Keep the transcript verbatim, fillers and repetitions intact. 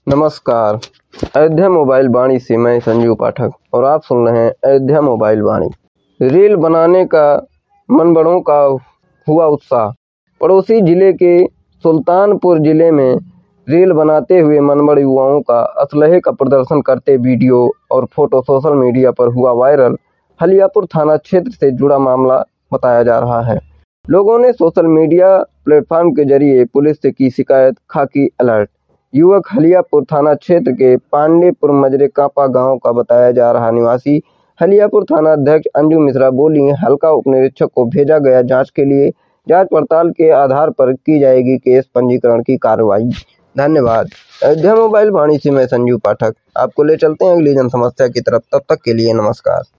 नमस्कार। अयोध्या मोबाइल वाणी से मैं संजू पाठक और आप सुन रहे हैं अयोध्या मोबाइल वाणी। रील बनाने का मनबड़ों का हुआ उत्साह। पड़ोसी जिले के सुल्तानपुर जिले में रील बनाते हुए मनबड़ युवाओं का असलहे का प्रदर्शन करते वीडियो और फोटो सोशल मीडिया पर हुआ वायरल। हलियापुर थाना क्षेत्र से जुड़ा मामला बताया जा रहा है। लोगों ने सोशल मीडिया प्लेटफॉर्म के जरिए पुलिस से की शिकायत, खाकी अलर्ट। युवक हलियापुर थाना क्षेत्र के पांडेपुर मजरे कापा गांव का बताया जा रहा निवासी हलियापुर थाना अध्यक्ष अंजू मिश्रा बोली, हल्का उप निरीक्षक को भेजा गया जांच के लिए। जांच पड़ताल के आधार पर की जाएगी केस पंजीकरण की कार्रवाई। धन्यवाद। अयोध्या मोबाइल वाणी से मैं संजू पाठक आपको ले चलते हैं अगली जन समस्या की तरफ। तब तक के लिए नमस्कार।